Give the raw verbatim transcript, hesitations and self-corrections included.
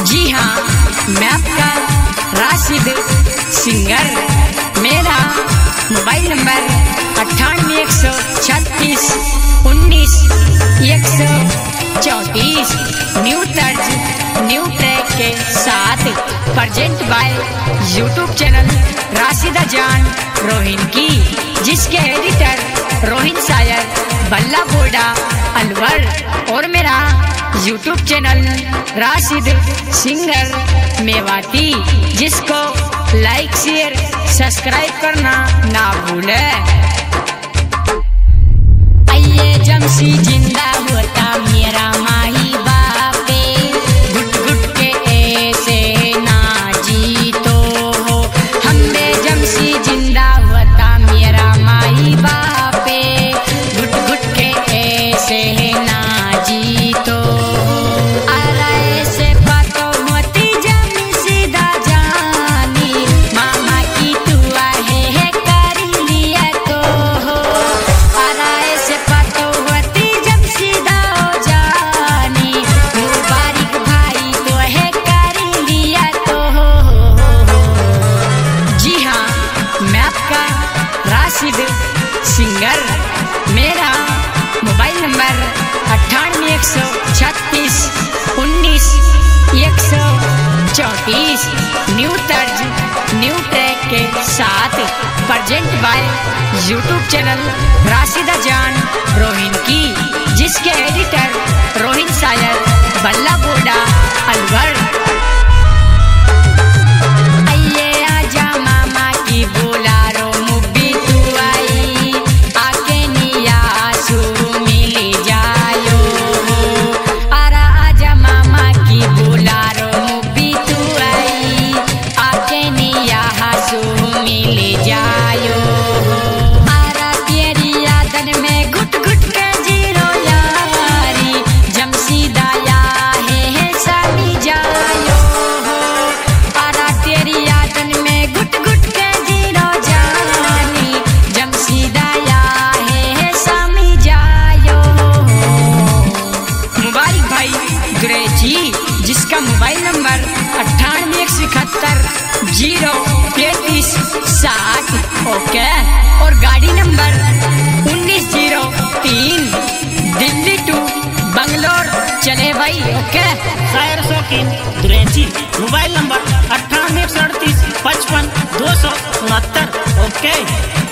जी हाँ, मैं आपका राशिद सिंगर। मेरा मोबाइल नंबर अट्ठानवे एक सौ छत्तीस उन्नीस एक सौ चौंतीस। न्यू तर्ज न्यू ट्रैक के साथ present by YouTube channel Rashida Jaan Rohin की, जिसके एडिटर रोहिन सायर बल्ला बोडा अलवर। और मेरा YouTube channel Rashid singer Mewati, जिसको लाइक शेयर सब्सक्राइब करना ना भूले। आइए जमसी जिंदा होता मेरा माही बापे, घुट घुट के ऐसे ना जीतो हो। हमें जमसी जिंदा होता मेरा माही बापे, घुट घुट के ऐसे ना जीतो हो। अरे से बातों होती जमी सीधा जानी, मामा की दुआ है कर लिया तो हो। अरे से बातों होती जब सीधा हो जानी, मुबारक भाई तो है कर लिया तो हो। जी हाँ, मैं आपका राशिद सिंगर। मेरा मोबाइल नंबर अट्ठानवे एक सौ छत्तीस उन्नीस एक सौ चौंतीस। न्यू तर्ज न्यू ट्रैक के साथ present by YouTube channel Rashida Jaan Rohin की, जिसके एडिटर रोहिन सायर बल्ला बोडा अलवर। आइए आजा मामा की बोलारो मुब्बी तू आई, आके निया सू मिली जायो। अरा आजा मामा की बोलारो मुब्बी तू आई, आके निया सू मिली जायो। अरा तेरी यादन में घुट घुट के जीरो यारी, जमसीदा या है समी जायो। अरा तेरी यादन में घुट घुट के जीरो जानी, जमसीदा या है समी जायो। मुबारक भाई गुरेजी, जिसका मोबाइल नंबर अट्ठानवे एक सौ इकहत्तर जीरो तैतीस साठ ओके। और गाड़ी नंबर उन्नीस जीरो तीन दिल्ली टू बंगलोर चले भाई ओके। शायर शौकीन दुरेजी, मोबाइल नंबर अट्ठानवे एक सौ अड़तीस पचपन दो सौ उनहत्तर ओके।